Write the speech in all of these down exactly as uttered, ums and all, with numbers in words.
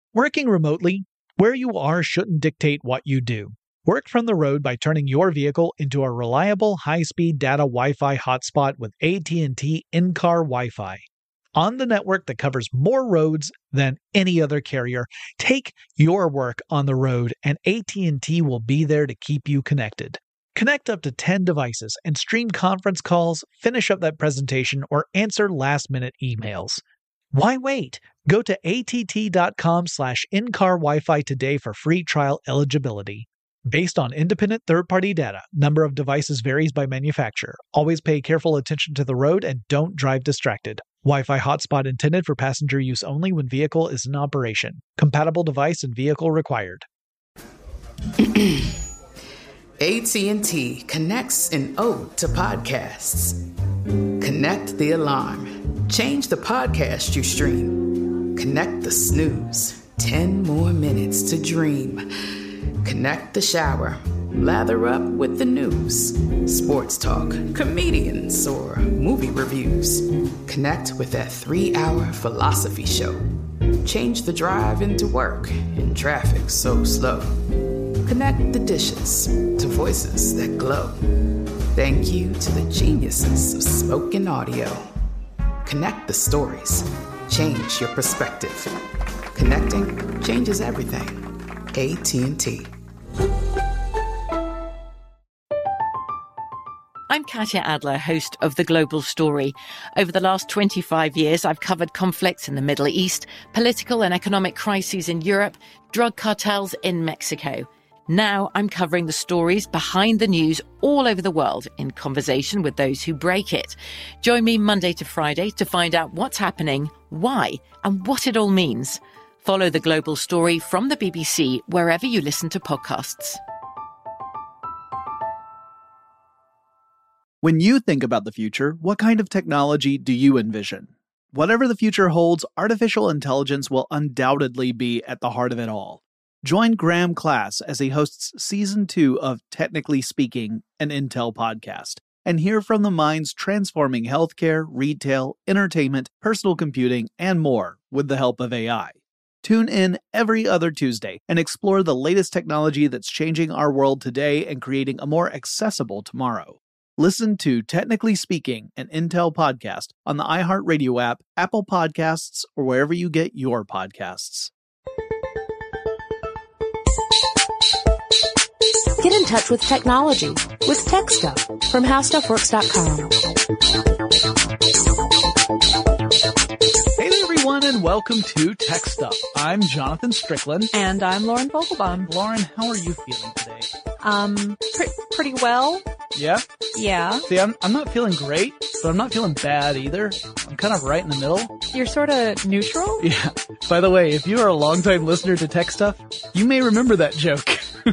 Working remotely, where you are shouldn't dictate what you do. Work from the road by turning your vehicle into a reliable high-speed data Wi-Fi hotspot with A T and T in-car Wi-Fi. On the network that covers more roads than any other carrier, take your work on the road and A T and T will be there to keep you connected. Connect up to ten devices and stream conference calls, finish up that presentation, or answer last-minute emails. Why wait? Go to att.com slash in-car Wi-Fi today for free trial eligibility. Based on independent third-party data, number of devices varies by manufacturer. Always pay careful attention to the road and don't drive distracted. Wi-Fi hotspot intended for passenger use only when vehicle is in operation. Compatible device and vehicle required. A T and T connects an ode to podcasts. Connect the alarm. Change the podcast you stream. Connect the snooze. Ten more minutes to dream. Connect the shower. Lather up with the news. Sports talk, comedians, or movie reviews. Connect with that three-hour philosophy show. Change the drive into work in traffic so slow. Connect the dishes to voices that glow. Thank you to the geniuses of spoken audio. Connect the stories. Change your perspective. Connecting changes everything. A T and T. I'm Katya Adler, host of The Global Story. Over the last twenty-five years, I've covered conflicts in the Middle East, political and economic crises in Europe, drug cartels in Mexico. Now I'm covering the stories behind the news all over the world in conversation with those who break it. Join me Monday to Friday to find out what's happening, why, and what it all means. Follow The Global Story from the B B C wherever you listen to podcasts. When you think about the future, what kind of technology do you envision? Whatever the future holds, artificial intelligence will undoubtedly be at the heart of it all. Join Graham Class as he hosts Season two of Technically Speaking, an Intel podcast, and hear from the minds transforming healthcare, retail, entertainment, personal computing, and more with the help of A I. Tune in every other Tuesday and explore the latest technology that's changing our world today and creating a more accessible tomorrow. Listen to Technically Speaking, an Intel podcast on the iHeartRadio app, Apple Podcasts, or wherever you get your podcasts. Get in touch with technology with Tech Stuff from how stuff works dot com. Hey there, everyone, and welcome to Tech Stuff. I'm Jonathan Strickland. And I'm Lauren Vogelbaum. Lauren, how are you feeling today? Um, pre- pretty well. Yeah? Yeah. See, I'm I'm not feeling great, but I'm not feeling bad either. I'm kind of right in the middle. You're sort of neutral? Yeah. By the way, if you are a longtime listener to Tech Stuff, you may remember that joke.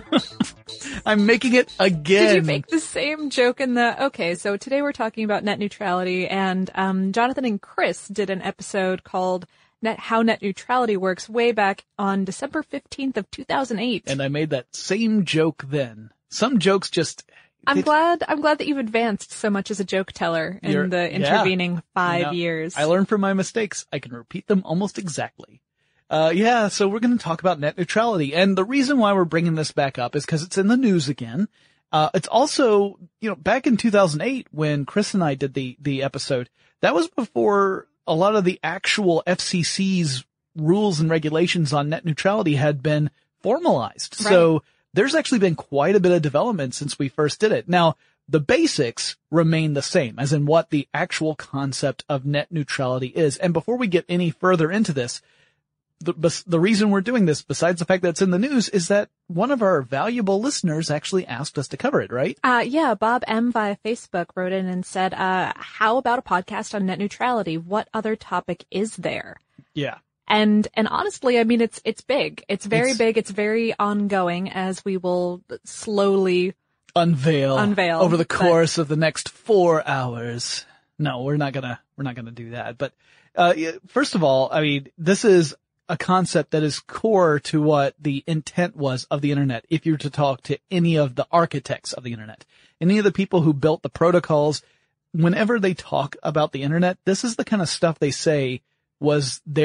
I'm making it again. Did you make the same joke in the... Okay, so today we're talking about net neutrality, and um, Jonathan and Chris did an episode called Net How Net Neutrality Works way back on December fifteenth of two thousand eight. And I made that same joke then. Some jokes just... I'm it, glad I'm glad that you've advanced so much as a joke teller in the intervening yeah. five you know, years. I learned from my mistakes. I can repeat them almost exactly. Uh, yeah, so we're going to talk about net neutrality. And the reason why we're bringing this back up is because it's in the news again. Uh, it's also, you know, back in two thousand eight when Chris and I did the, the episode, that was before a lot of the actual F C C's rules and regulations on net neutrality had been formalized. Right. So there's actually been quite a bit of development since we first did it. Now, the basics remain the same, as in what the actual concept of net neutrality is. And before we get any further into this, The, the reason we're doing this, besides the fact that it's in the news, is that one of our valuable listeners actually asked us to cover it, right? Uh, yeah, Bob M. via Facebook wrote in and said, uh, how about a podcast on net neutrality? What other topic is there? Yeah. And, and honestly, I mean, it's, it's big. It's very It's- big. It's very ongoing, as we will slowly Unveil. Unveil, Over the but- course of the next four hours. No, we're not gonna, we're not gonna do that. But, uh, yeah, first of all, I mean, this is a concept that is core to what the intent was of the internet. If you were to talk to any of the architects of the internet, any of the people who built the protocols, whenever they talk about the internet, this is the kind of stuff they say was their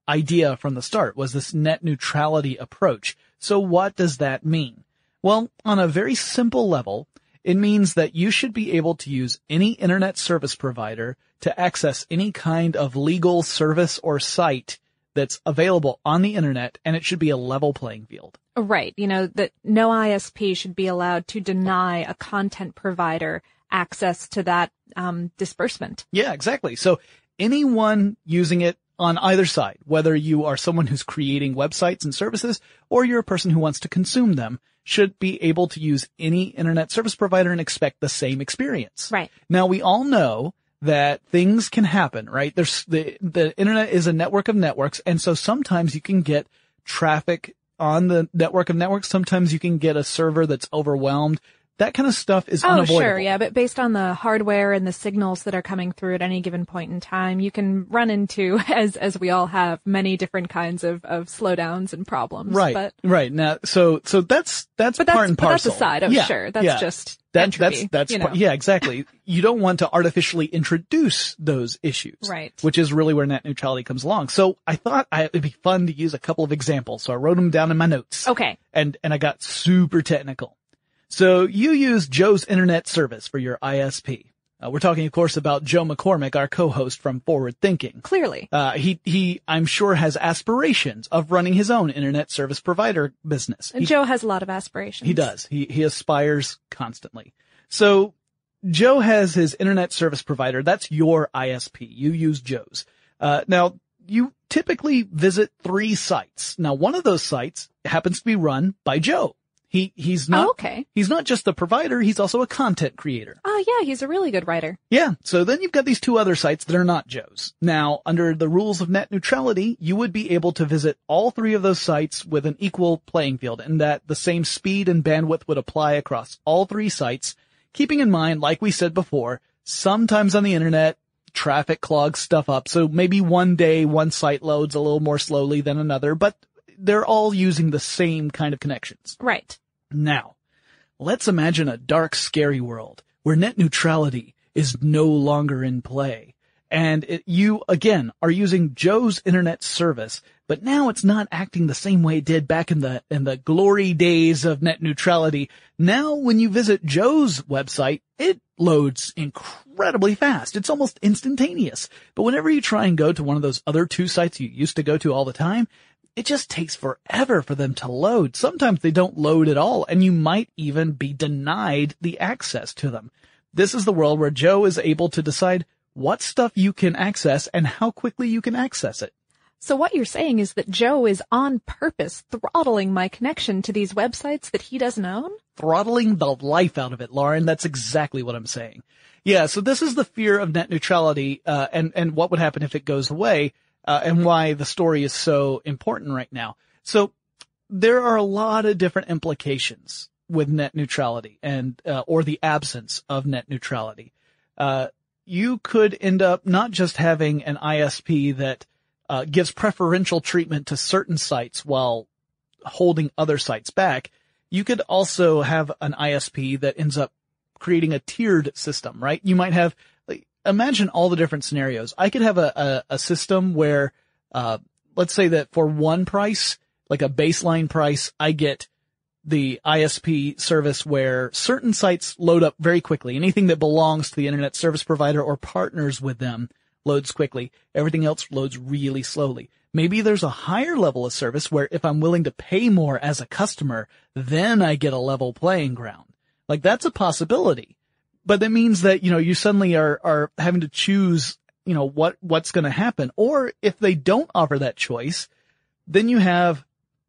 idea from the start, was this net neutrality approach. So what does that mean? Well, on a very simple level, it means that you should be able to use any internet service provider to access any kind of legal service or site that's available on the internet, and it should be a level playing field. Right. You know, that no I S P should be allowed to deny a content provider access to that um, disbursement. Yeah, exactly. So anyone using it on either side, whether you are someone who's creating websites and services or you're a person who wants to consume them, should be able to use any internet service provider and expect the same experience. Right. Now, we all know that things can happen, right? There's the, the internet is a network of networks. And so sometimes you can get traffic on the network of networks. Sometimes you can get a server that's overwhelmed. That kind of stuff is oh, unavoidable. Oh, sure, yeah, but based on the hardware and the signals that are coming through at any given point in time, you can run into, as as we all have, many different kinds of, of slowdowns and problems. Right, but, right. Now, so so that's that's but part that's, and parcel. But that's aside. Oh, yeah, sure, that's yeah. just that, entropy. That's that's you part, know. yeah, exactly. You don't want to artificially introduce those issues, right? Which is really where net neutrality comes along. So I thought I, it'd be fun to use a couple of examples. So I wrote them down in my notes. Okay. And and I got super technical. So you use Joe's internet service for your I S P. Uh, we're talking, of course, about Joe McCormick, our co-host from Forward Thinking. Clearly. Uh, he, he, I'm sure has aspirations of running his own internet service provider business. And he, Joe has a lot of aspirations. He does. He, he aspires constantly. So Joe has his internet service provider. That's your I S P. You use Joe's. Uh, now you typically visit three sites. Now one of those sites happens to be run by Joe. He, he's not, oh, okay. he's not just the provider, he's also a content creator. Oh yeah, he's a really good writer. Yeah. So then you've got these two other sites that are not Joe's. Now, under the rules of net neutrality, you would be able to visit all three of those sites with an equal playing field, and that the same speed and bandwidth would apply across all three sites, keeping in mind, like we said before, sometimes on the internet, traffic clogs stuff up. So maybe one day one site loads a little more slowly than another, but they're all using the same kind of connections. Right. Now, let's imagine a dark, scary world where net neutrality is no longer in play. And it, you, again, are using Joe's internet service, but now it's not acting the same way it did back in the, in the glory days of net neutrality. Now, when you visit Joe's website, it loads incredibly fast. It's almost instantaneous. But whenever you try and go to one of those other two sites you used to go to all the time, it just takes forever for them to load. Sometimes they don't load at all, and you might even be denied the access to them. This is the world where Joe is able to decide what stuff you can access and how quickly you can access it. So what you're saying is that Joe is on purpose throttling my connection to these websites that he doesn't own? Throttling the life out of it, Lauren. That's exactly what I'm saying. Yeah, so this is the fear of net neutrality, uh, and, and what would happen if it goes away. Uh, and why the story is so important right now. So there are a lot of different implications with net neutrality and, uh, or the absence of net neutrality. Uh, you could end up not just having an I S P that, uh, gives preferential treatment to certain sites while holding other sites back. You could also have an I S P that ends up creating a tiered system, right? You might have, imagine all the different scenarios. I could have a, a, a system where, uh, let's say that for one price, like a baseline price, I get the I S P service where certain sites load up very quickly. Anything that belongs to the internet service provider or partners with them loads quickly. Everything else loads really slowly. Maybe there's a higher level of service where if I'm willing to pay more as a customer, then I get a level playing ground. Like that's a possibility. But that means that, you know, you suddenly are, are having to choose, you know, what, what's going to happen. Or if they don't offer that choice, then you have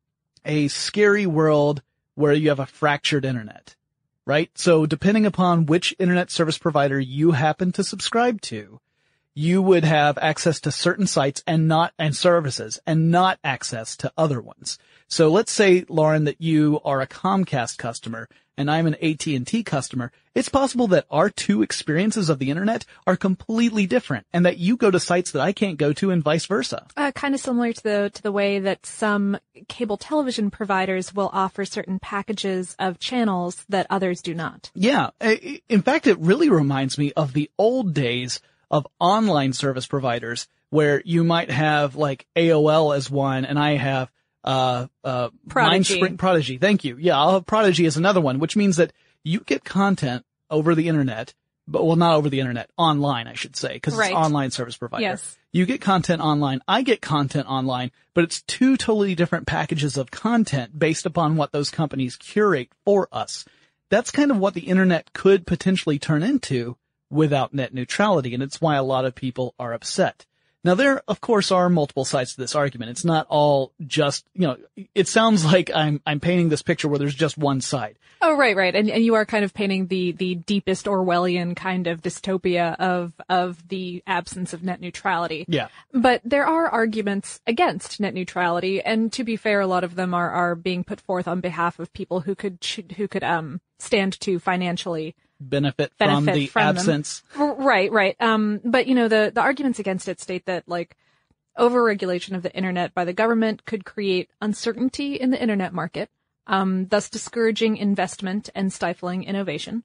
a scary world where you have a fractured internet, right? So depending upon which internet service provider you happen to subscribe to, you would have access to certain sites and not, and services and not access to other ones. So let's say, Lauren, that you are a Comcast customer and I'm an A T and T customer. It's possible that our two experiences of the internet are completely different and that you go to sites that I can't go to and vice versa. Uh, kind of similar to the, to the way that some cable television providers will offer certain packages of channels that others do not. Yeah. In fact, it really reminds me of the old days of online service providers where you might have like A O L as one, and I have uh uh Prodigy. Mindspring Prodigy. Thank you. Yeah, I'll have Prodigy as another one, which means that you get content over the internet, but well, not over the internet, online, I should say, because Right. it's online service provider. Yes. You get content online. I get content online, but it's two totally different packages of content based upon what those companies curate for us. That's kind of what the internet could potentially turn into without net neutrality, and it's why a lot of people are upset. Now, there, of course, are multiple sides to this argument. It's not all just, you know, it sounds like I'm, I'm painting this picture where there's just one side. Oh, right, right. And, and you are kind of painting the, the deepest Orwellian kind of dystopia of, of the absence of net neutrality. Yeah. But there are arguments against net neutrality, and to be fair, a lot of them are, are being put forth on behalf of people who could, who could, um, stand to financially Benefit from benefit the from them. absence. R- Right, right. Um, but you know, the, the arguments against it state that like overregulation of the internet by the government could create uncertainty in the internet market, um, thus discouraging investment and stifling innovation.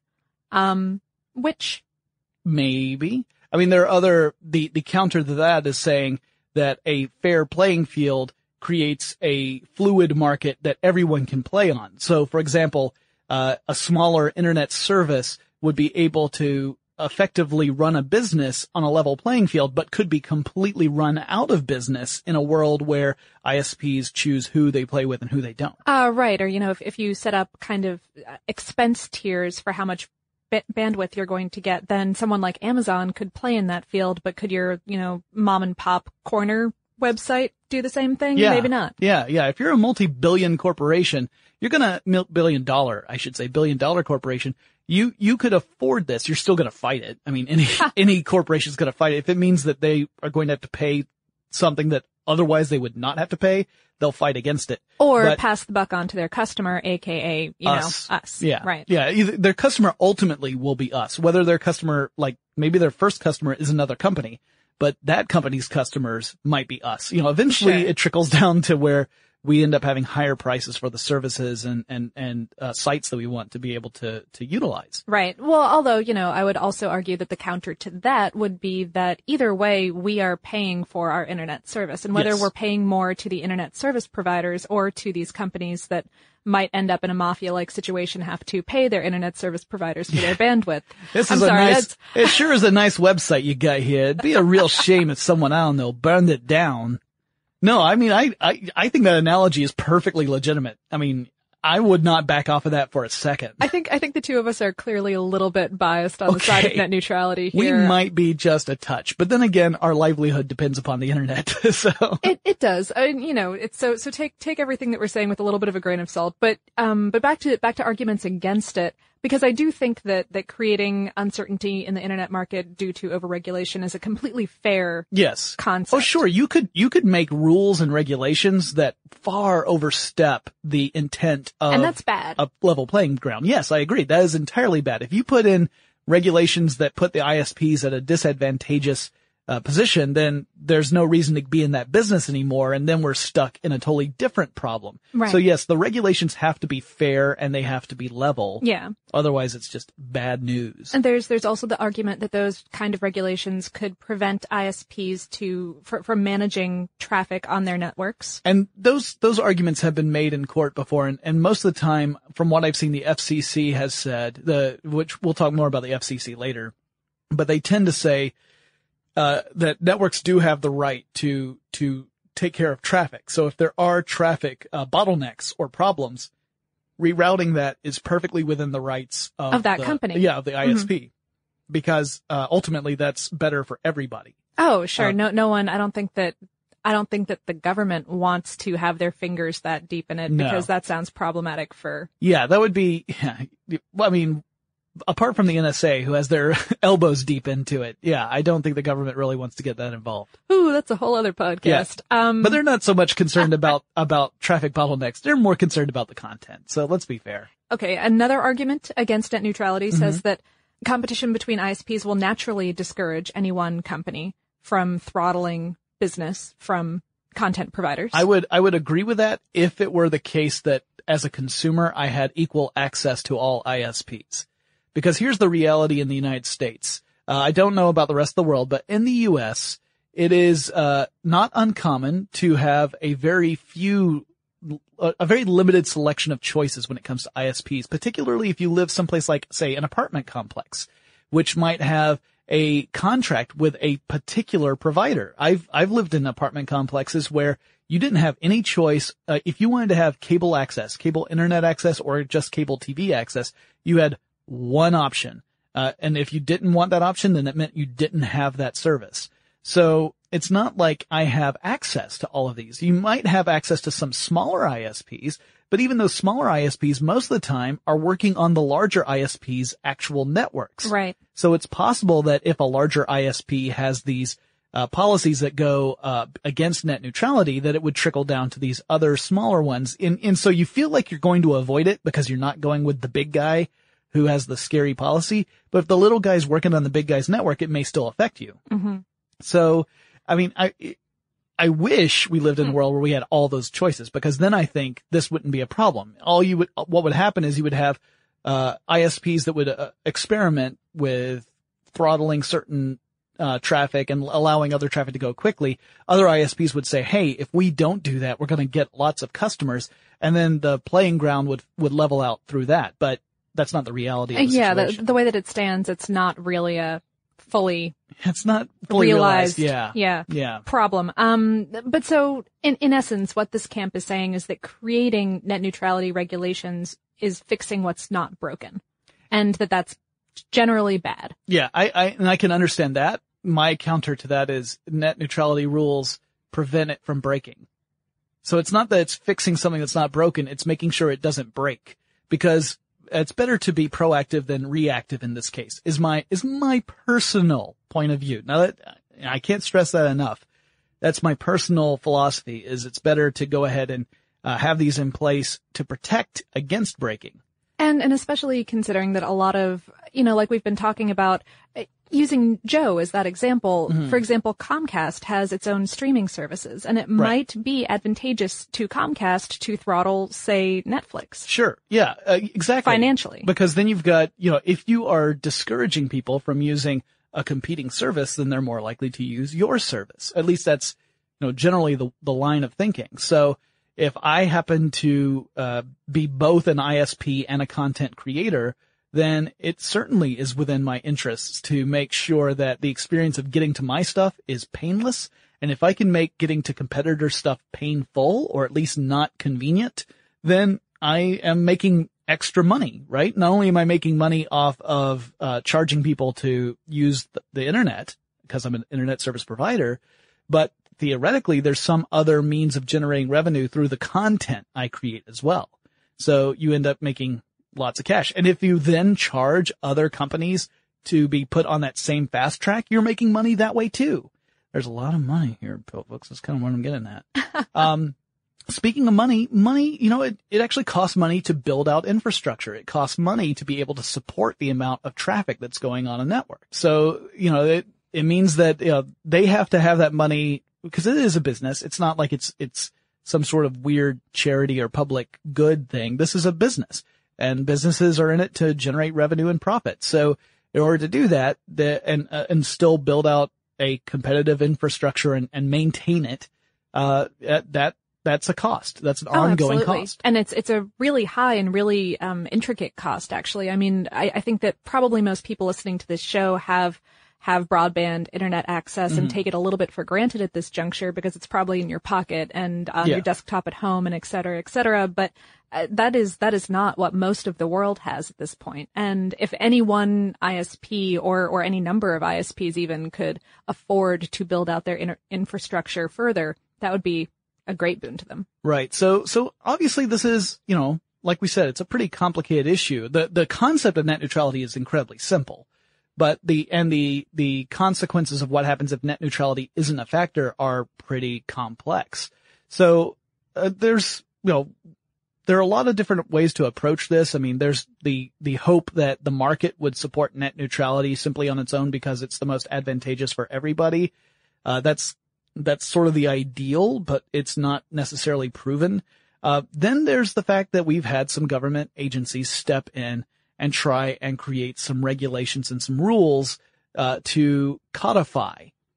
Um, which Maybe. I mean, there are other, the, the counter to that is saying that a fair playing field creates a fluid market that everyone can play on. So, for example, uh, a smaller internet service would be able to effectively run a business on a level playing field, but could be completely run out of business in a world where I S Ps choose who they play with and who they don't. Uh, right. Or, you know, if, if you set up kind of uh, expense tiers for how much ba- bandwidth you're going to get, then someone like Amazon could play in that field, but could your, you know, mom and pop corner website do the same thing? Yeah. Maybe not. Yeah, yeah. If you're a multi-billion corporation, you're gonna, mil- billion dollar, I should say, billion dollar corporation, you, you could afford this. You're still gonna fight it. I mean, any, any corporation's gonna fight it. If it means that they are going to have to pay something that otherwise they would not have to pay, they'll fight against it. Or But pass the buck on to their customer, aka, you us. know, us. Yeah. Right. Yeah. Either, their customer ultimately will be us. Whether their customer, like maybe their first customer is another company, but that company's customers might be us. You know, eventually Sure. it trickles down to where we end up having higher prices for the services and, and, and, uh, sites that we want to be able to, to utilize. Right. Well, although, you know, I would also argue that the counter to that would be that either way, we are paying for our internet service. And whether Yes. we're paying more to the internet service providers or to these companies that might end up in a mafia-like situation have to pay their internet service providers for their bandwidth. This I'm is a sorry, nice, that's, it sure is a nice website you got here. It'd be a real shame if someone, I don't know, burned it down. No, I mean, I, I, I think that analogy is perfectly legitimate. I mean, I would not back off of that for a second. I think, I think the two of us are clearly a little bit biased on the side of Okay. net neutrality We here. might be just a touch, but then again, our livelihood depends upon the internet. So It it does. I mean, you know, it's so so take take everything that we're saying with a little bit of a grain of salt. But um but back to back to arguments against it, because I do think that that creating uncertainty in the internet market due to overregulation is a completely fair yes. concept. Oh, sure. You could, you could make rules and regulations that far overstep the intent of And that's bad. a level playing ground. Yes, I agree. That is entirely bad. If you put in regulations that put the I S Ps at a disadvantageous uh, position, then there's no reason to be in that business anymore. And then we're stuck in a totally different problem. Right. So yes, the regulations have to be fair and they have to be level. Yeah. Otherwise it's just bad news. And there's there's also the argument that those kind of regulations could prevent I S Ps to for, from managing traffic on their networks. And those, those arguments have been made in court before. And, and most of the time, from what I've seen, the F C C has said, the, which we'll talk more about the F C C later, but they tend to say, uh, that networks do have the right to, to take care of traffic. So if there are traffic, uh, bottlenecks or problems, rerouting that is perfectly within the rights of, Of that the- company. Yeah, of the I S P. Because, uh, ultimately that's better for everybody. Oh, sure. Uh, no, no one. I don't think that. I don't think that the government wants to have their fingers that deep in it No. because that sounds problematic for. Yeah, that would be, yeah, well, I mean, apart from the N S A who has their elbows deep into it, yeah, I don't think the government really wants to get that involved. Ooh, that's a whole other podcast. Um, But they're not so much concerned about, about traffic bottlenecks. They're more concerned about the content. So let's be fair. okay. Another argument against net neutrality Mm-hmm. says that competition between I S Ps will naturally discourage any one company from throttling business from content providers. I would, I would agree with that if it were the case that as a consumer, I had equal access to all I S Ps. Because here's the reality in the United States. Uh, I don't know about the rest of the world, but in the U S, it is uh not uncommon to have a very few, a, a very limited selection of choices when it comes to I S Ps, particularly if you live someplace like, say, an apartment complex, which might have a contract with a particular provider. I've I've lived in apartment complexes where you didn't have any choice. Uh, if you wanted to have cable access, cable internet access, or just cable T V access, you had one option. Uh, and if you didn't want that option, then it meant you didn't have that service. So it's not like I have access to all of these. You might have access to some smaller I S Ps, but even those smaller I S Ps most of the time are working on the larger I S P's actual networks. Right. So it's possible that if a larger I S P has these uh, policies that go uh, against net neutrality, that it would trickle down to these other smaller ones. And, and so you feel like you're going to avoid it because you're not going with the big guy who has the scary policy. But if the little guy's working on the big guy's network, it may still affect you. Mm-hmm. So, I mean, I, I wish we lived in a world where we had all those choices, because then I think this wouldn't be a problem. All you would, what would happen is you would have, uh, I S Ps that would uh, experiment with throttling certain, uh, traffic and allowing other traffic to go quickly. Other I S Ps would say, hey, if we don't do that, we're going to get lots of customers. And then the playing ground would, would level out through that. But that's not the reality of the yeah, situation. the, the way that it stands, it's not really a fully It's not fully realized, realized. Yeah. yeah, Yeah. problem. Um, but so in, in essence, what this camp is saying is that creating net neutrality regulations is fixing what's not broken, and that that's generally bad. Yeah. I, I, and I can understand that. My counter to that is net neutrality rules prevent it from breaking. So it's not that it's fixing something that's not broken. It's making sure it doesn't break, because it's better to be proactive than reactive in this case, is my, is my personal point of view. Now that, I can't stress that enough. That's my personal philosophy, is it's better to go ahead and uh, have these in place to protect against breaking. And, and especially considering that a lot of, you know, like we've been talking about, using Joe as that example, mm-hmm. for example, Comcast has its own streaming services, and it right. might be advantageous to Comcast to throttle, say, Netflix. Sure. Yeah, uh, exactly. Financially. Because then you've got, you know, if you are discouraging people from using a competing service, then they're more likely to use your service. At least that's, you know, generally the, the line of thinking. So if I happen to, uh, be both an I S P and a content creator, then it certainly is within my interests to make sure that the experience of getting to my stuff is painless. And if I can make getting to competitor stuff painful, or at least not convenient, then I am making extra money, right? Not only am I making money off of uh charging people to use the, the internet, because I'm an internet service provider, but theoretically there's some other means of generating revenue through the content I create as well. So you end up making lots of cash. And if you then charge other companies to be put on that same fast track, you're making money that way too. There's a lot of money here, folks. That's kind of what I'm getting at. um, speaking of money, money, you know, it, it actually costs money to build out infrastructure. It costs money to be able to support the amount of traffic that's going on a network. So, you know, it, it means that, you know, they have to have that money, because it is a business. It's not like it's, it's some sort of weird charity or public good thing. This is a business. And businesses are in it to generate revenue and profit. So in order to do that, the, and, uh, and still build out a competitive infrastructure and, and maintain it, uh, that, that's a cost. That's an oh, ongoing absolutely. cost. And it's, it's a really high and really, um, intricate cost, actually. I mean, I, I think that probably most people listening to this show have, have broadband internet access mm-hmm. and take it a little bit for granted at this juncture because it's probably in your pocket and on yeah. your desktop at home and et cetera, et cetera. But uh, that is, that is not what most of the world has at this point. And if any one I S P or, or any number of I S Ps even could afford to build out their inter- infrastructure further, that would be a great boon to them. Right. So, so obviously this is, you know, like we said, it's a pretty complicated issue. The, the concept of net neutrality is incredibly simple. But the, and the, the consequences of what happens if net neutrality isn't a factor are pretty complex. So, uh, there's, you know, there are a lot of different ways to approach this. I mean, there's the, the hope that the market would support net neutrality simply on its own because it's the most advantageous for everybody. Uh, that's, that's sort of the ideal, but it's not necessarily proven. Uh, then there's the fact that we've had some government agencies step in and try and create some regulations and some rules, uh, to codify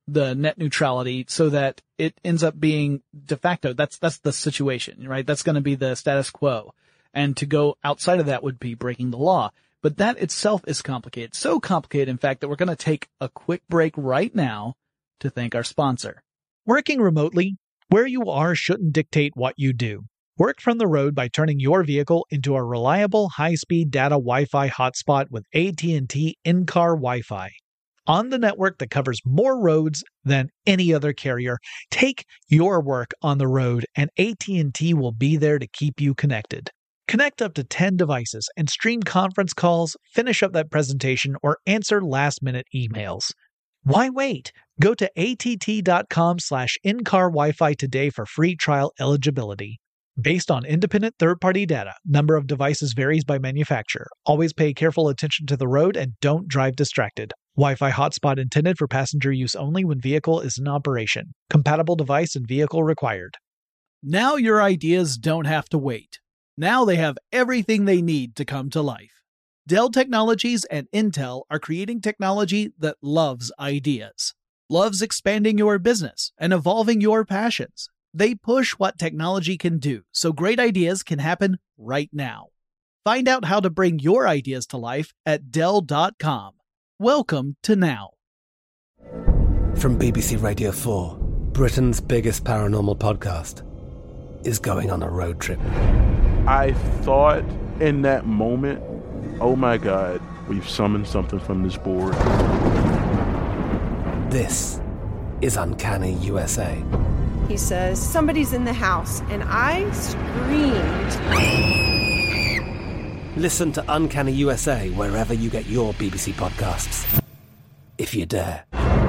the net neutrality so that it ends up being de facto. That's, that's the situation, right? That's going to be the status quo. And to go outside of that would be breaking the law. But that itself is complicated. So complicated, in fact, that we're going to take a quick break right now to thank our sponsor. Working remotely, where you are shouldn't dictate what you do. Work from the road by turning your vehicle into a reliable high-speed data Wi-Fi hotspot with A T and T in-car Wi-Fi. On the network that covers more roads than any other carrier, take your work on the road and A T and T will be there to keep you connected. Connect up to ten devices and stream conference calls, finish up that presentation, or answer last-minute emails. Why wait? Go to att.com slash in-car Wi-Fi today for free trial eligibility. Based on independent third-party data, number of devices varies by manufacturer. Always pay careful attention to the road and don't drive distracted. Wi-Fi hotspot intended for passenger use only when vehicle is in operation. Compatible device and vehicle required. Now your ideas don't have to wait. Now they have everything they need to come to life. Dell Technologies and Intel are creating technology that loves ideas, loves expanding your business and evolving your passions. They push what technology can do so great ideas can happen right now. Find out how to bring your ideas to life at Dell dot com. Welcome to Now. From B B C Radio four, Britain's biggest paranormal podcast is going on a road trip. I thought in that moment, oh my God, we've summoned something from this board. This is Uncanny U S A. He says, somebody's in the house, and I screamed. Listen to Uncanny U S A wherever you get your B B C podcasts, if you dare.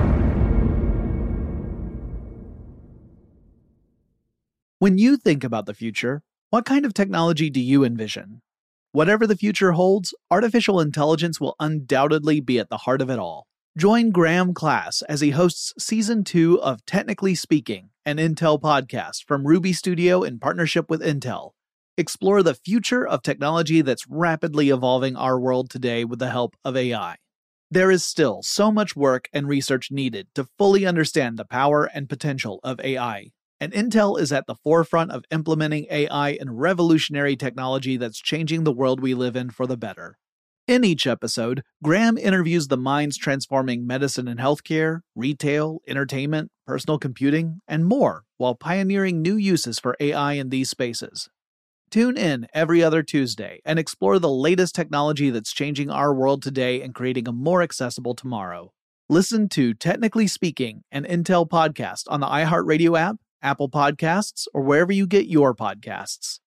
When you think about the future, what kind of technology do you envision? Whatever the future holds, artificial intelligence will undoubtedly be at the heart of it all. Join Graham Class as he hosts Season two of Technically Speaking, an Intel podcast from Ruby Studio in partnership with Intel. Explore the future of technology that's rapidly evolving our world today with the help of A I. There is still so much work and research needed to fully understand the power and potential of A I, and Intel is at the forefront of implementing A I and revolutionary technology that's changing the world we live in for the better. In each episode, Graham interviews the minds transforming medicine and healthcare, retail, entertainment, personal computing, and more, while pioneering new uses for A I in these spaces. Tune in every other Tuesday and explore the latest technology that's changing our world today and creating a more accessible tomorrow. Listen to Technically Speaking, an Intel podcast on the iHeartRadio app, Apple Podcasts, or wherever you get your podcasts.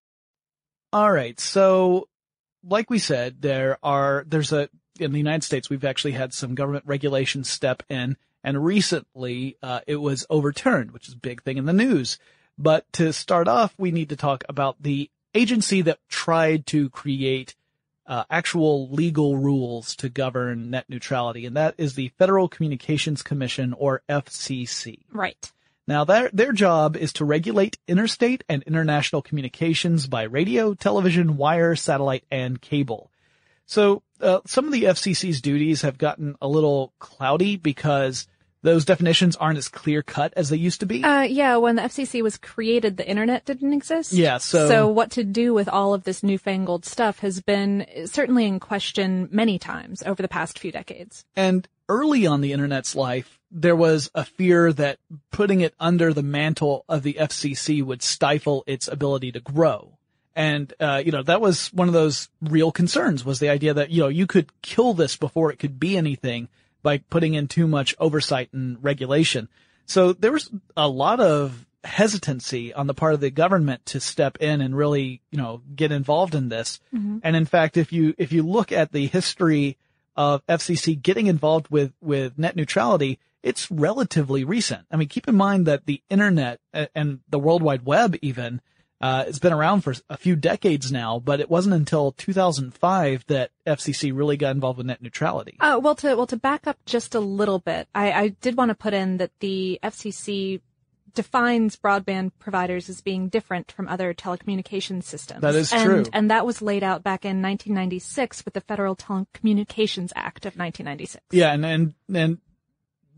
All right, so like we said, there are, there's a, in the United States, we've actually had some government regulations step in, and recently uh, it was overturned, which is a big thing in the news. But to start off, we need to talk about the agency that tried to create uh, actual legal rules to govern net neutrality, and that is the Federal Communications Commission, or F C C. Right. Now, their, their job is to regulate interstate and international communications by radio, television, wire, satellite, and cable. So uh, some of the F C C's duties have gotten a little cloudy because those definitions aren't as clear-cut as they used to be. Uh, yeah, when the F C C was created, the internet didn't exist. Yeah, so... So what to do with all of this newfangled stuff has been certainly in question many times over the past few decades. And early on the internet's life, there was a fear that putting it under the mantle of the F C C would stifle its ability to grow. And, uh, you know, that was one of those real concerns, was the idea that, you know, you could kill this before it could be anything by putting in too much oversight and regulation. So there was a lot of hesitancy on the part of the government to step in and really, you know, get involved in this. Mm-hmm. And in fact, if you, if you look at the history of F C C getting involved with, with net neutrality, it's relatively recent. I mean, keep in mind that the internet and the World Wide Web even, uh, it's been around for a few decades now, but it wasn't until two thousand five that F C C really got involved with net neutrality. Uh, well, to, well, to back up just a little bit, I, I did want to put in that the F C C defines broadband providers as being different from other telecommunications systems. That is and, true. And that was laid out back in nineteen ninety-six with the Federal Telecommunications Act of nineteen ninety-six. Yeah, and, and, and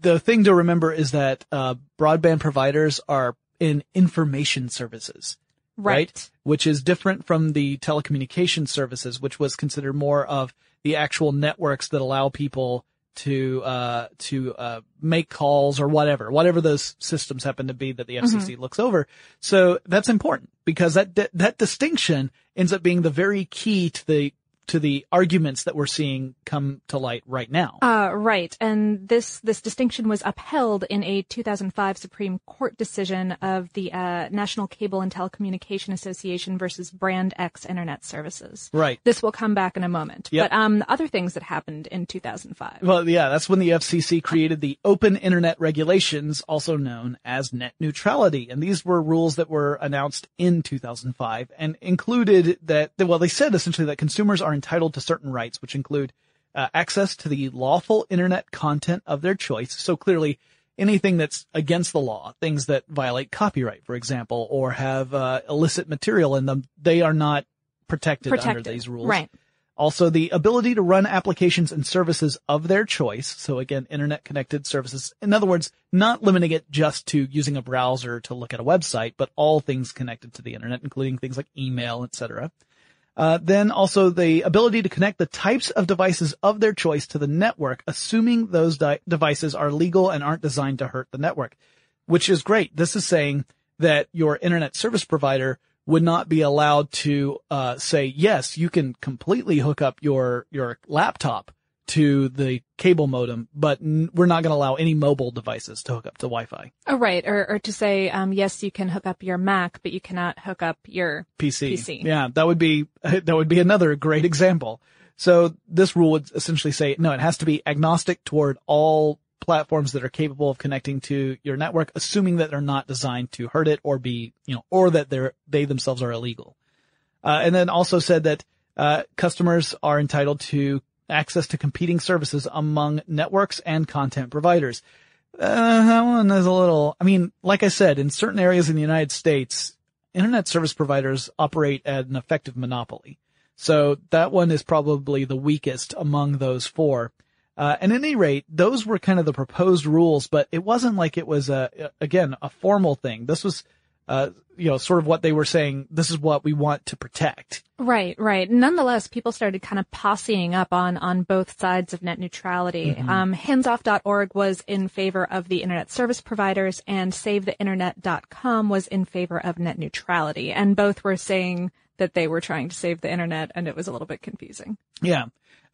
the thing to remember is that uh broadband providers are in information services, right? right? Which is different from the telecommunication services, which was considered more of the actual networks that allow people to uh to uh make calls or whatever, whatever those systems happen to be that the F C C mm-hmm. looks over. So that's important because that that distinction ends up being the very key to the to the arguments that we're seeing come to light right now. Uh, right. And this, this distinction was upheld in a two thousand five Supreme Court decision of the, uh, National Cable and Telecommunication Association versus Brand X Internet Services. Right. This will come back in a moment. Yep. But, um, the other things that happened in two thousand five. Well, yeah, that's when the F C C created the Open Internet Regulations, also known as net neutrality. And these were rules that were announced in two thousand five and included that, well, they said essentially that consumers are entitled to certain rights, which include uh, access to the lawful internet content of their choice. So clearly anything that's against the law, things that violate copyright, for example, or have uh, illicit material in them, they are not protected, protected under these rules. Right. Also, the ability to run applications and services of their choice. So again, internet connected services. In other words, not limiting it just to using a browser to look at a website, but all things connected to the internet, including things like email, et cetera. Uh, then also the ability to connect the types of devices of their choice to the network, assuming those di- devices are legal and aren't designed to hurt the network, which is great. This is saying that your internet service provider would not be allowed to, uh, say, yes, you can completely hook up your, your laptop to the cable modem, but n- we're not going to allow any mobile devices to hook up to Wi-Fi. Oh, right. Or, or to say, um, yes, you can hook up your Mac, but you cannot hook up your P C. P C. Yeah, that would be, that would be another great example. So this rule would essentially say, no, it has to be agnostic toward all platforms that are capable of connecting to your network, assuming that they're not designed to hurt it or be, you know, or that they're, they themselves are illegal. Uh, and then also said that, uh, customers are entitled to access to competing services among networks and content providers. Uh, that one is a little, I mean, like I said, in certain areas in the United States, internet service providers operate at an effective monopoly. So that one is probably the weakest among those four. Uh, and at any rate, those were kind of the proposed rules, but it wasn't like it was a, again, a formal thing. This was, uh, you know, sort of what they were saying. This is what we want to protect. Right, right. Nonetheless, people started kind of posseing up on, on both sides of net neutrality. Mm-hmm. Um, hands off dot org was in favor of the internet service providers and save the internet dot com was in favor of net neutrality. And both were saying that they were trying to save the internet, and it was a little bit confusing. Yeah.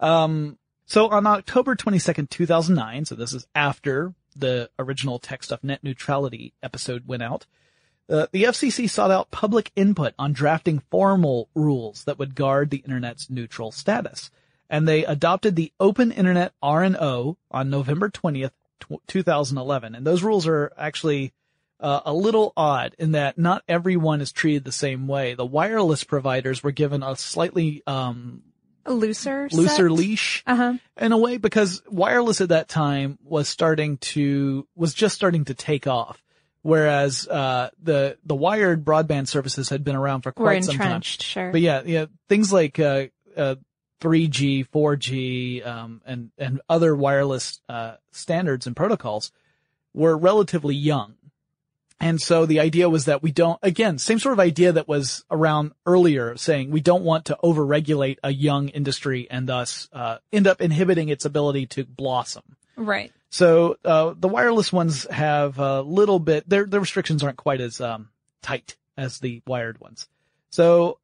Um, so on October twenty-second, two thousand nine, so this is after the original Tech Stuff Net Neutrality episode went out, Uh, the F C C sought out public input on drafting formal rules that would guard the internet's neutral status. And they adopted the Open Internet R and O on November twentieth, two thousand eleven. And those rules are actually uh, a little odd in that not everyone is treated the same way. The wireless providers were given a slightly um a looser looser set? leash uh-huh. in a way, because wireless at that time was starting to was just starting to take off. Whereas, uh, the, the wired broadband services had been around for quite some time. We're entrenched, sure. But yeah, yeah, things like, uh, uh, three G, four G, um, and, and other wireless, uh, standards and protocols were relatively young. And so the idea was that we don't, again, same sort of idea that was around earlier, saying we don't want to overregulate a young industry and thus, uh, end up inhibiting its ability to blossom. Right. So, uh, the wireless ones have a little bit, their, their restrictions aren't quite as, um, tight as the wired ones. So,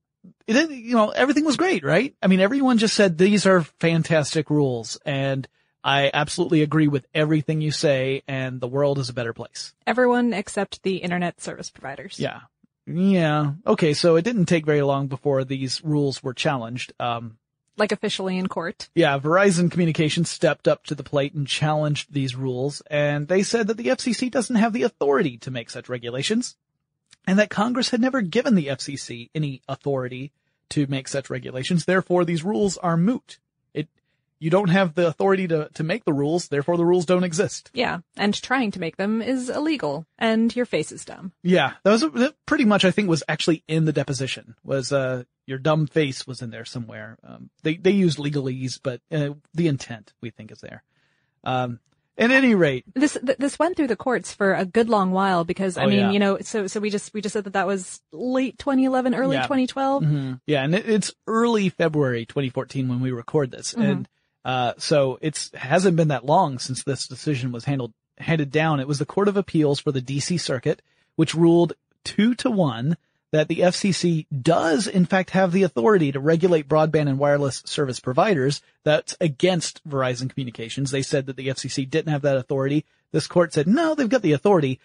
it, you know, everything was great, right? I mean, everyone just said these are fantastic rules, and I absolutely agree with everything you say, and the world is a better place. Everyone except the internet service providers. Yeah. Yeah. Okay. So it didn't take very long before these rules were challenged. Um, Like officially in court. Yeah, Verizon Communications stepped up to the plate and challenged these rules, and they said that the F C C doesn't have the authority to make such regulations, and that Congress had never given the F C C any authority to make such regulations. Therefore, these rules are moot. It, you don't have the authority to, to make the rules, therefore the rules don't exist. Yeah, and trying to make them is illegal, and your face is dumb. Yeah, that was a, that pretty much, I think, was actually in the deposition, was, uh, your dumb face was in there somewhere. Um, they, they used legalese, but, uh, the intent, we think, is there. Um, At any rate, this th- this went through the courts for a good long while because I Oh, mean, yeah. you know, so so we just we just said that that was late twenty eleven, early Yeah. twenty twelve. Mm-hmm. Yeah, and it, it's early February twenty fourteen when we record this, Mhm. and uh, so it's hasn't been that long since this decision was handled handed down. It was the Court of Appeals for the D C Circuit, which ruled two to one that the F C C does in fact have the authority to regulate broadband and wireless service providers. That's against Verizon Communications. They said that the F C C didn't have that authority. This court said, no, they've got the authority,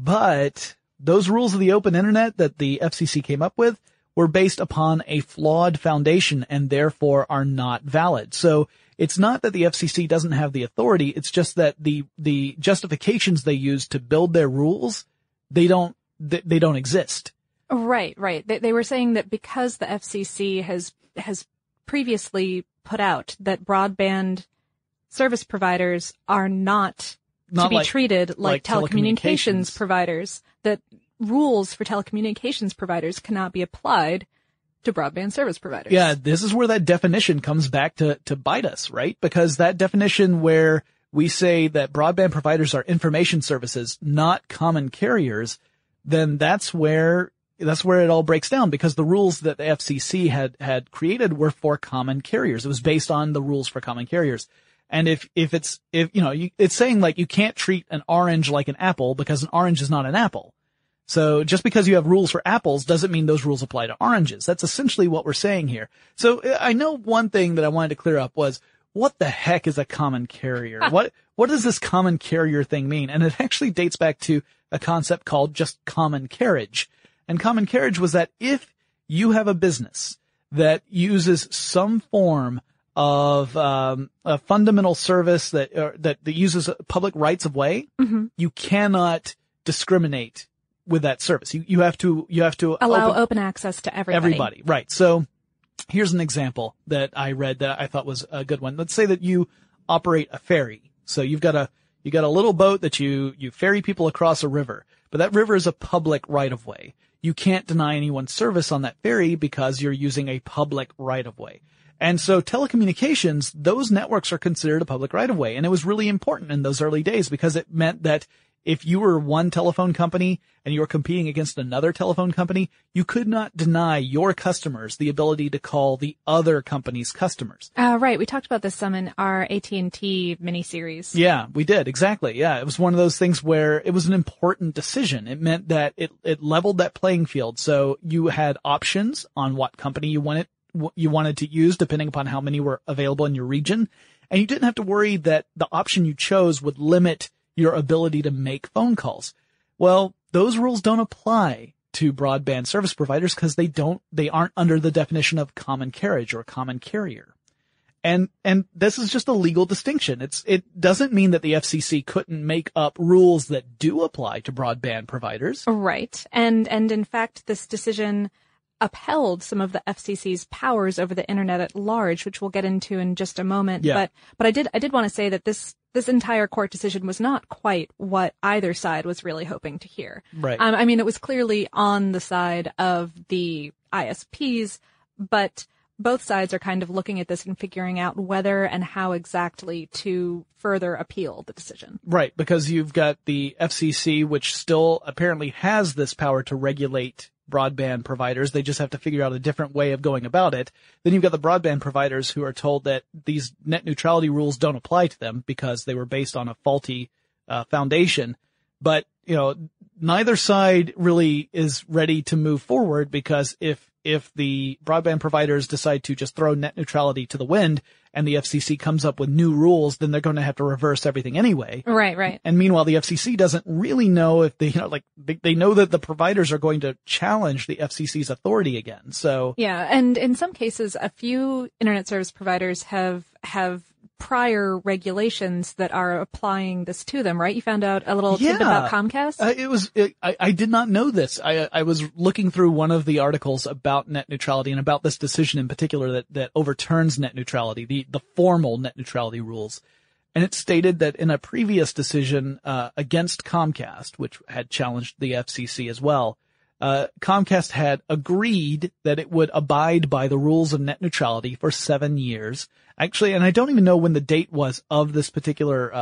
but those rules of the open internet that the F C C came up with were based upon a flawed foundation and therefore are not valid. So it's not that the F C C doesn't have the authority. It's just that the, the justifications they use to build their rules, they don't, they, they don't exist. Right, right. They, they were saying that because the F C C has has previously put out that broadband service providers are not, Not to be like- treated like, like telecommunications, telecommunications. providers, that rules for telecommunications providers cannot be applied to broadband service providers. Yeah, this is where that definition comes back to, to bite us, right? Because that definition where we say that broadband providers are information services, not common carriers, then that's where, that's where it all breaks down, because the rules that the F C C had, had created were for common carriers. It was based on the rules for common carriers. And if, if it's, if, you know, you, it's saying like you can't treat an orange like an apple because an orange is not an apple. So just because you have rules for apples doesn't mean those rules apply to oranges. That's essentially what we're saying here. So I know one thing that I wanted to clear up was, what the heck is a common carrier? what, what does this common carrier thing mean? And it actually dates back to a concept called just common carriage. And common carriage was that if you have a business that uses some form of um, a fundamental service that, or, that that uses public rights of way, Mhm. you cannot discriminate with that service. You you have to you have to Allow open, open access to everybody. everybody, right? So here's an example that I read that I thought was a good one. Let's say that you operate a ferry. So you've got a you got a little boat that you you ferry people across a river, but that river is a public right of way. You can't deny anyone service on that ferry because you're using a public right of way. And so telecommunications, those networks are considered a public right of way. And it was really important in those early days because it meant that if you were one telephone company and you were competing against another telephone company, you could not deny your customers the ability to call the other company's customers. Uh, right. We talked about this some in our A T and T miniseries. Yeah, we did. Exactly. Yeah. It was one of those things where it was an important decision. It meant that it, it leveled that playing field. So you had options on what company you wanted, you wanted to use depending upon how many were available in your region. And you didn't have to worry that the option you chose would limit your ability to make phone calls. Well, those rules don't apply to broadband service providers because they don't, they aren't under the definition of common carriage or common carrier. And, and this is just a legal distinction. It's, it doesn't mean that the F C C couldn't make up rules that do apply to broadband providers. Right. And, and in fact, this decision upheld some of the F C C's powers over the internet at large, which we'll get into in just a moment. Yeah. But, but I did, I did want to say that this, this entire court decision was not quite what either side was really hoping to hear. Right. Um, I mean, it was clearly on the side of the I S Ps, but both sides are kind of looking at this and figuring out whether and how exactly to further appeal the decision. Right, because you've got the F C C, which still apparently has this power to regulate broadband providers. They just have to figure out a different way of going about it. Then you've got the broadband providers who are told that these net neutrality rules don't apply to them because they were based on a faulty uh, foundation. But, you know, neither side really is ready to move forward because if if the broadband providers decide to just throw net neutrality to the wind and the F C C comes up with new rules, then they're going to have to reverse everything anyway. Right, right. And meanwhile, the F C C doesn't really know if they, you know, like they, they know that the providers are going to challenge the F C C's authority again. So yeah, and in some cases, a few internet service providers have have prior regulations that are applying this to them, right? You found out a little Yeah. tidbit about Comcast? Uh, it was, it, I, I did not know this. I, I was looking through one of the articles about net neutrality and about this decision in particular that, that overturns net neutrality, the, the formal net neutrality rules. And it stated that in a previous decision, uh, against Comcast, which had challenged the F C C as well, uh, Comcast had agreed that it would abide by the rules of net neutrality for seven years. Actually, and I don't even know when the date was of this particular, uh,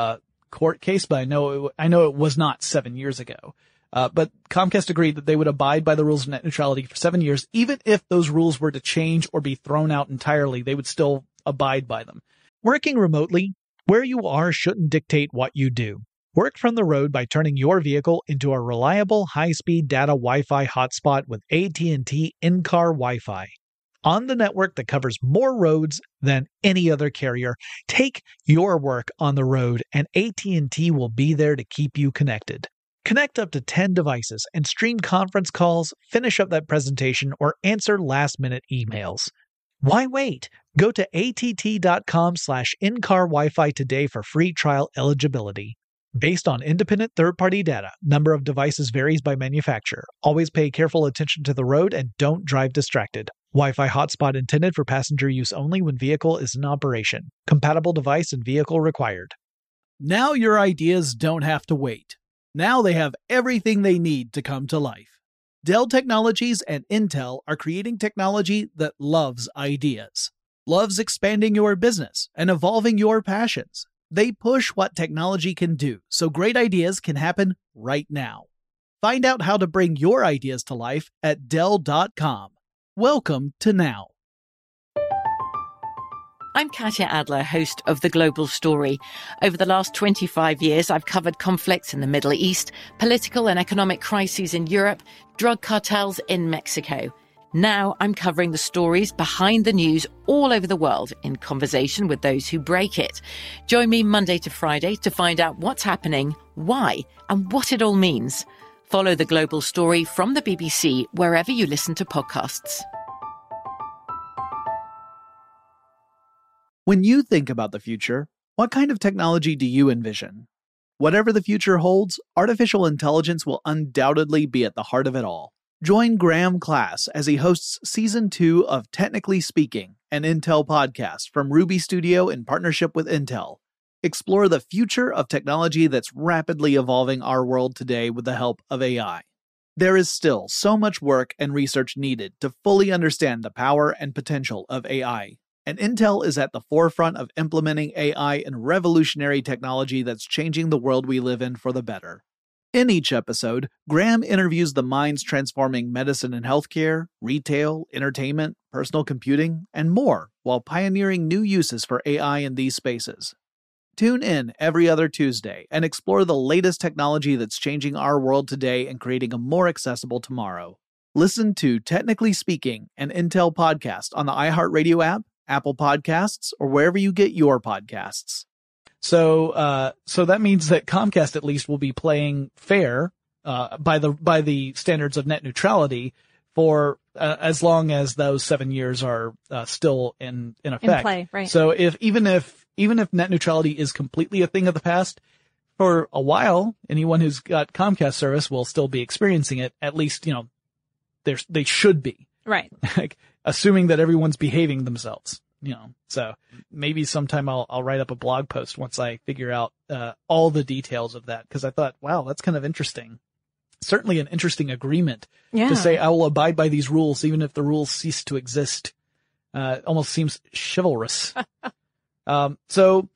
court case, but I know it, I know it was not seven years ago. Uh, but Comcast agreed that they would abide by the rules of net neutrality for seven years. Even if those rules were to change or be thrown out entirely, they would still abide by them. Working remotely, where you are shouldn't dictate what you do. Work from the road by turning your vehicle into a reliable high-speed data Wi-Fi hotspot with A T and T in-car Wi-Fi. On the network that covers more roads than any other carrier, take your work on the road and A T and T will be there to keep you connected. Connect up to ten devices and stream conference calls, finish up that presentation, or answer last-minute emails. Why wait? Go to att.com slash in-car Wi-Fi today for free trial eligibility. Based on independent third-party data, number of devices varies by manufacturer. Always pay careful attention to the road and don't drive distracted. Wi-Fi hotspot intended for passenger use only when vehicle is in operation. Compatible device and vehicle required. Now your ideas don't have to wait. Now they have everything they need to come to life. Dell Technologies and Intel are creating technology that loves ideas, loves expanding your business and evolving your passions. They push what technology can do so great ideas can happen right now. Find out how to bring your ideas to life at Dell dot com. Welcome to Now. I'm Katya Adler, host of The Global Story. Over the last twenty-five years, I've covered conflicts in the Middle East, political and economic crises in Europe, drug cartels in Mexico. Now I'm covering the stories behind the news all over the world in conversation with those who break it. Join me Monday to Friday to find out what's happening, why, and what it all means. Follow The Global Story from the B B C wherever you listen to podcasts. When you think about the future, what kind of technology do you envision? Whatever the future holds, artificial intelligence will undoubtedly be at the heart of it all. Join Graham Class as he hosts Season two of Technically Speaking, an Intel podcast from Ruby Studio in partnership with Intel. Explore the future of technology that's rapidly evolving our world today with the help of A I. There is still so much work and research needed to fully understand the power and potential of A I. And Intel is at the forefront of implementing A I in revolutionary technology that's changing the world we live in for the better. In each episode, Graham interviews the minds transforming medicine and healthcare, retail, entertainment, personal computing, and more, while pioneering new uses for A I in these spaces. Tune in every other Tuesday and explore the latest technology that's changing our world today and creating a more accessible tomorrow. Listen to Technically Speaking, an Intel podcast on the iHeartRadio app, Apple Podcasts, or wherever you get your podcasts. So, uh, so that means that Comcast at least will be playing fair, uh, by the, by the standards of net neutrality for, uh, as long as those seven years are, uh, still in, in effect. In play, right. So if, even if, even if net neutrality is completely a thing of the past, for a while, anyone who's got Comcast service will still be experiencing it. At least, you know, there's, they should be. Right. Like, assuming that everyone's behaving themselves. You know, so maybe sometime I'll, I'll write up a blog post once I figure out, uh, all the details of that. Cause I thought, wow, that's kind of interesting. Certainly an interesting agreement yeah. to say I will abide by these rules, even if the rules cease to exist. Uh, almost seems chivalrous. um, so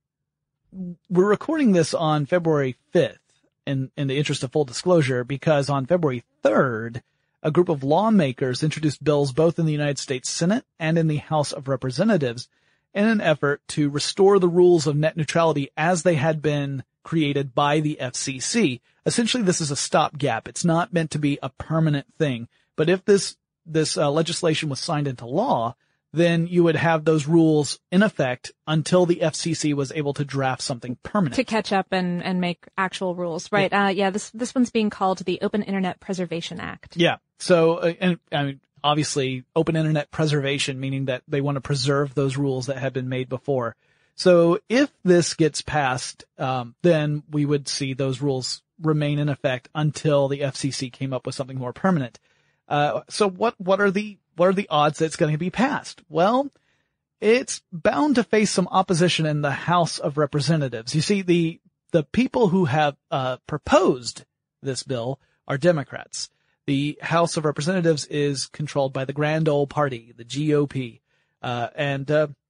we're recording this on February fifth in, in the interest of full disclosure, because on February third, a group of lawmakers introduced bills both in the United States Senate and in the House of Representatives in an effort to restore the rules of net neutrality as they had been created by the F C C. Essentially, this is a stopgap. It's not meant to be a permanent thing. But if this this uh, legislation was signed into law, then you would have those rules in effect until the F C C was able to draft something permanent. To catch up and, and make actual rules. Right. Yeah. Uh, yeah, this, this one's being called the Open Internet Preservation Act. Yeah. So, uh, and I mean, obviously open internet preservation, meaning that they want to preserve those rules that have been made before. So if this gets passed, um, then we would see those rules remain in effect until the F C C came up with something more permanent. Uh, so what, what are the, what are the odds that it's going to be passed? Well, it's bound to face some opposition in the House of Representatives. You see, the, the people who have, uh, proposed this bill are Democrats. The House of Representatives is controlled by the Grand Old Party, the G O P, uh, and, uh,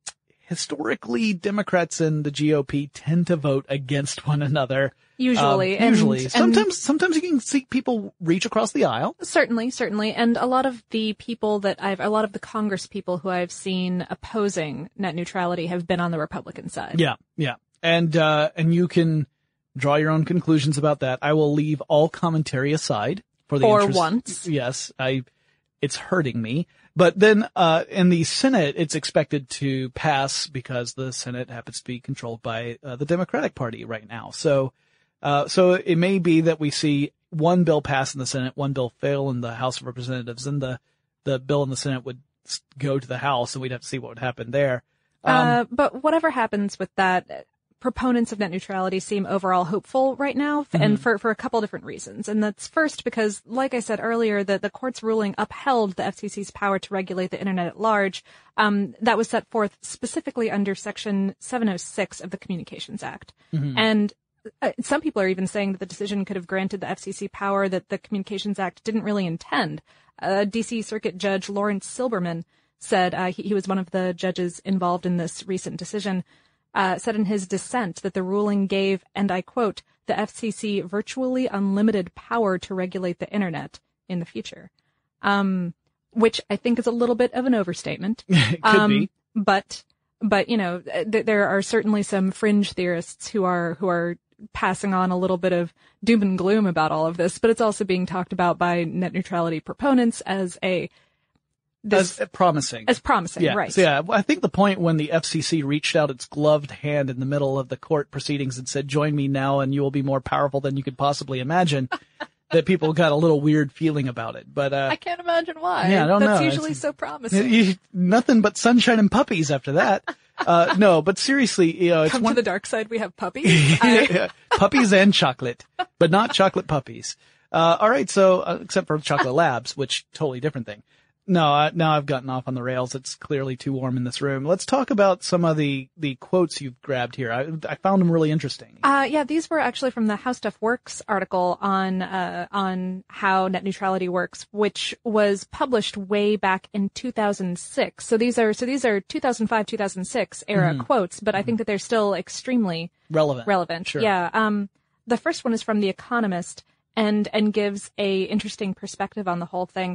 historically Democrats and the G O P tend to vote against one another. Usually. Um, usually. And, sometimes, and sometimes you can see people reach across the aisle. Certainly, certainly. And a lot of the people that I've, a lot of the Congress people who I've seen opposing net neutrality have been on the Republican side. Yeah, yeah. And, uh, and you can draw your own conclusions about that. I will leave all commentary aside for the For interest. once. Yes, I, it's hurting me. But then, uh, in the Senate, it's expected to pass because the Senate happens to be controlled by uh, the Democratic Party right now. So, uh, so it may be that we see one bill pass in the Senate, one bill fail in the House of Representatives, and the, the bill in the Senate would go to the House, and we'd have to see what would happen there. Um, uh, but whatever happens with that, proponents of net neutrality seem overall hopeful right now, mm-hmm. and for, for a couple different reasons. And that's first because, like I said earlier, the, the court's ruling upheld the F C C's power to regulate the internet at large. Um, that was set forth specifically under Section seven oh six of the Communications Act. Mm-hmm. And uh, some people are even saying that the decision could have granted the F C C power that the Communications Act didn't really intend. Uh, D C Circuit Judge Lawrence Silberman said, uh, he, he was one of the judges involved in this recent decision, Uh, said in his dissent that the ruling gave, and I quote, the F C C virtually unlimited power to regulate the internet in the future. Um, which I think is a little bit of an overstatement. It could um, be. But, but, you know, th- there are certainly some fringe theorists who are, who are passing on a little bit of doom and gloom about all of this, but it's also being talked about by net neutrality proponents as a, This, as promising. As promising, yeah. right. So yeah, I think the point when the F C C reached out its gloved hand in the middle of the court proceedings and said, join me now and you will be more powerful than you could possibly imagine, that people got a little weird feeling about it. But, uh. I can't imagine why. Yeah, I don't That's know. usually It's, so promising. You, nothing but sunshine and puppies after that. uh, no, but seriously, you know, it's Come one. to the dark side, we have puppies. I... Puppies and chocolate, but not chocolate puppies. Uh, all right. So, uh, except for chocolate labs, which totally different thing. No, uh, now I've gotten off on the rails. It's clearly too warm in this room. Let's talk about some of the, the quotes you've grabbed here. I, I found them really interesting. Uh, yeah, these were actually from the How Stuff Works article on, uh, on how net neutrality works, which was published way back in two thousand six. So these are, so these are two thousand five, two thousand six era mm-hmm. quotes, but I think that they're still extremely relevant. Relevant. Sure. Yeah. Um, the first one is from The Economist and, and gives a interesting perspective on the whole thing.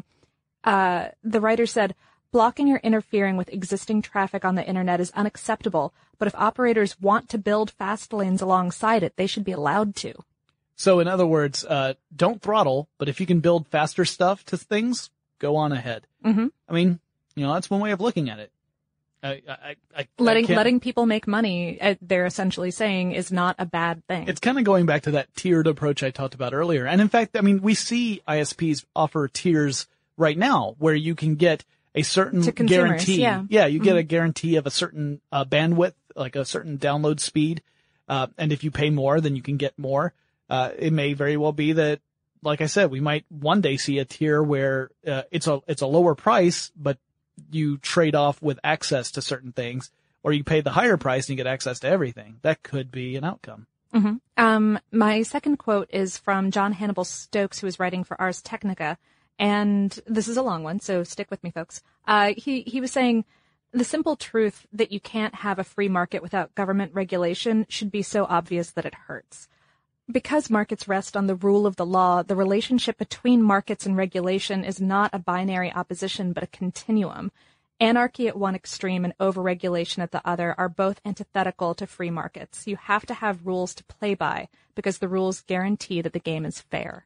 Uh, the writer said, blocking or interfering with existing traffic on the internet is unacceptable, but if operators want to build fast lanes alongside it, they should be allowed to. So in other words, uh, don't throttle, but if you can build faster stuff to things, go on ahead. Mm-hmm. I mean, you know, that's one way of looking at it. I, I, I, letting, I letting people make money, uh, they're essentially saying, is not a bad thing. It's kind of going back to that tiered approach I talked about earlier. And in fact, I mean, we see I S Ps offer tiers right now where you can get a certain guarantee. Yeah. yeah, you get mm-hmm. a guarantee of a certain uh, bandwidth, like a certain download speed. Uh, and if you pay more, then you can get more. Uh, it may very well be that, like I said, we might one day see a tier where, uh, it's a, it's a lower price, but you trade off with access to certain things, or you pay the higher price and you get access to everything. That could be an outcome. Mm-hmm. Um, my second quote is from John Hannibal Stokes, who is writing for Ars Technica. And this is a long one, so stick with me, folks. Uh, he, he was saying, the simple truth that you can't have a free market without government regulation should be so obvious that it hurts. Because markets rest on the rule of the law, the relationship between markets and regulation is not a binary opposition, but a continuum. Anarchy at one extreme and overregulation at the other are both antithetical to free markets. You have to have rules to play by because the rules guarantee that the game is fair.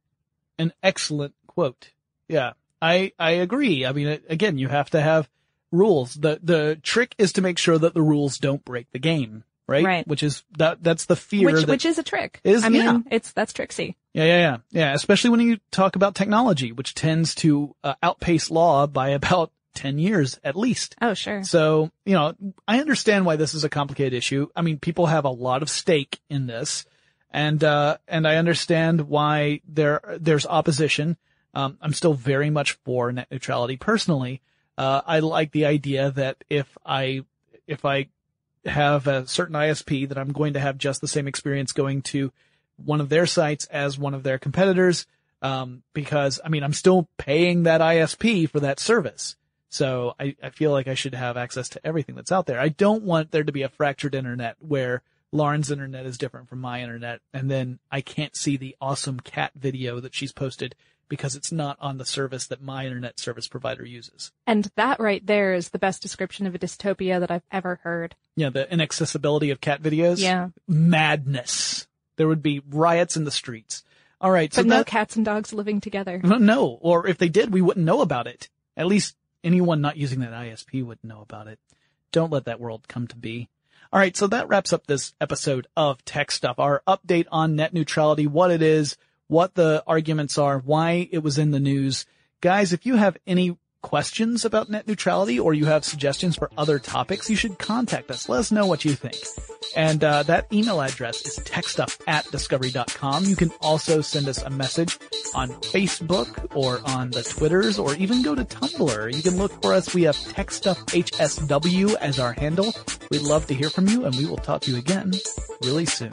An excellent quote. Yeah, I, I agree. I mean, again, you have to have rules. The, the trick is to make sure that the rules don't break the game, right? Right. Which is, that, that's the fear. Which, that which is a trick. Is, I mean, yeah. it's, that's tricksy. Yeah, yeah, yeah. Yeah, especially when you talk about technology, which tends to uh, outpace law by about ten years at least. Oh, sure. So, you know, I understand why this is a complicated issue. I mean, people have a lot of stake in this. And, uh, and I understand why there, there's opposition. Um, I'm still very much for net neutrality personally. Uh, I like the idea that if I, if I have a certain I S P that I'm going to have just the same experience going to one of their sites as one of their competitors. Um, because I mean, I'm still paying that I S P for that service. So I, I feel like I should have access to everything that's out there. I don't want there to be a fractured internet where Lauren's internet is different from my internet, and then I can't see the awesome cat video that she's posted because it's not on the service that my internet service provider uses. And that right there is the best description of a dystopia that I've ever heard. Yeah, the inaccessibility of cat videos. Yeah. Madness. There would be riots in the streets. All right. So but no that, cats and dogs living together. No, or if they did, we wouldn't know about it. At least anyone not using that I S P wouldn't know about it. Don't let that world come to be. All right, so that wraps up this episode of Tech Stuff, our update on net neutrality, what it is, what the arguments are, why it was in the news. Guys, if you have any questions about net neutrality or you have suggestions for other topics, you should contact us. Let us know what you think. And uh, that email address is techstuff at discovery dot com. You can also send us a message on Facebook or on the Twitters, or even go to Tumblr. You can look for us. We have TechStuffHSW as our handle. We'd love to hear from you, and we will talk to you again really soon.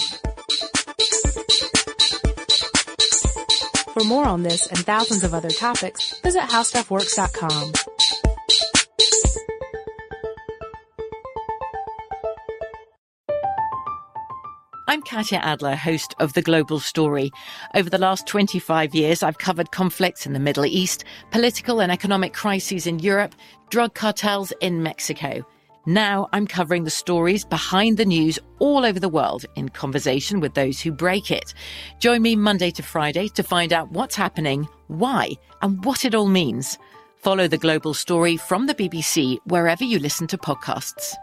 For more on this and thousands of other topics, visit how stuff works dot com. I'm Katya Adler, host of The Global Story. Over the last twenty-five years, I've covered conflicts in the Middle East, political and economic crises in Europe, drug cartels in Mexico. Now I'm covering the stories behind the news all over the world in conversation with those who break it. Join me Monday to Friday to find out what's happening, why, and what it all means. Follow The Global Story from the B B C wherever you listen to podcasts.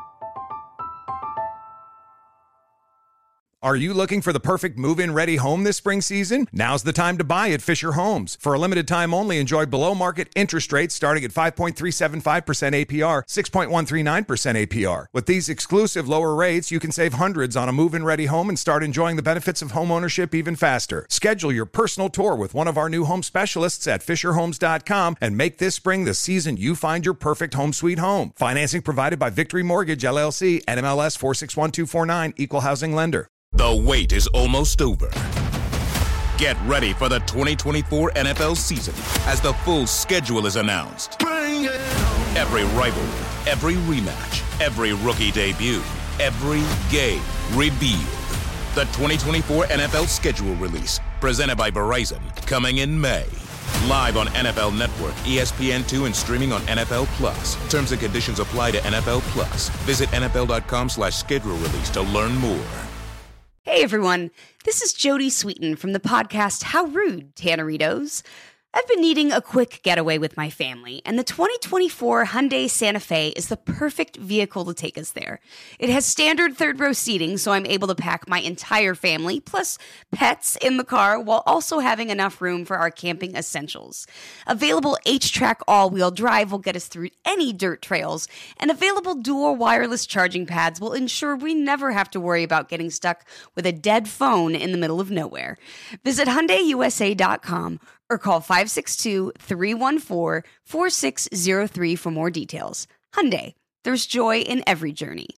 Are you looking for the perfect move-in ready home this spring season? Now's the time to buy at Fisher Homes. For a limited time only, enjoy below-market interest rates starting at five point three seven five percent A P R, six point one three nine percent A P R. With these exclusive lower rates, you can save hundreds on a move-in ready home and start enjoying the benefits of home ownership even faster. Schedule your personal tour with one of our new home specialists at fisher homes dot com and make this spring the season you find your perfect home sweet home. Financing provided by Victory Mortgage, L L C, N M L S four six one two four nine, Equal Housing Lender. The wait is almost over. Get ready for the twenty twenty-four N F L season as the full schedule is announced. Bring it on. Every rivalry, every rematch, every rookie debut, every game revealed. The twenty twenty-four N F L schedule release, presented by Verizon, coming in May. Live on N F L Network, E S P N two, and streaming on N F L Plus. Terms and conditions apply to N F L Plus. Visit N F L dot com slash schedule release to learn more. Hey everyone, this is Jodie Sweetin from the podcast How Rude, Tanneritos. I've been needing a quick getaway with my family, and the twenty twenty-four Hyundai Santa Fe is the perfect vehicle to take us there. It has standard third-row seating, so I'm able to pack my entire family, plus pets, in the car, while also having enough room for our camping essentials. Available H-Track all-wheel drive will get us through any dirt trails, and available dual wireless charging pads will ensure we never have to worry about getting stuck with a dead phone in the middle of nowhere. Visit Hyundai U S A dot com or call five six two, three one four, four six zero three for more details. Hyundai, there's joy in every journey.